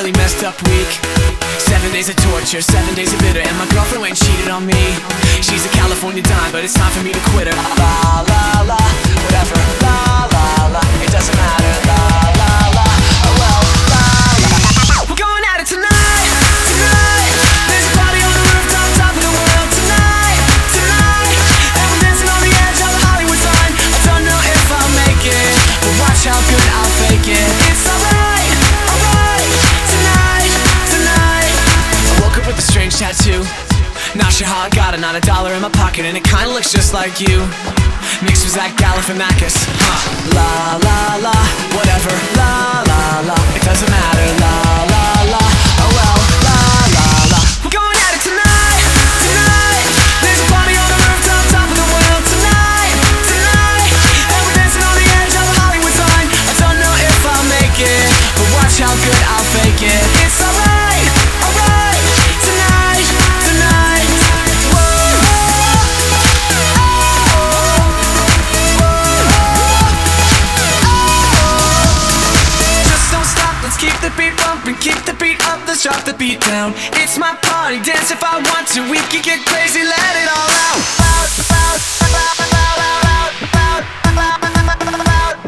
really messed up week. 7 days of torture, 7 days of bitter, and my girlfriend went and cheated on me. She's a California dime, but it's time for me to quit her. La la la, whatever. La la la, it doesn't matter. La la la, oh well. La la, we're going at it tonight, tonight. There's a party on the rooftop, top of the world tonight, tonight. And we're dancing on the edge of the Hollywood sign. I don't know if I'll make it, but watch how good I'll fake it. It's alright, alright. Tonight, tonight. I woke up with a strange tattoo. Not sure how I got it, not $1 in my pocket, and it kinda looks just like you. Mixed with Zach Galifianakis. La la la, whatever. La la la, it doesn't matter. La la la, oh well. La la la, we're going at it tonight, tonight. There's a party on the rooftop, top of the world tonight, tonight. And we're dancing on the edge of a Hollywood sign. I don't know if I'll make it, but watch how good I'll fake it. It's alright, alright. Tonight, tonight. Keep the beat bumping, keep the beat up, let's drop the beat down. It's my party, dance if I want to. We can get crazy, let it all out.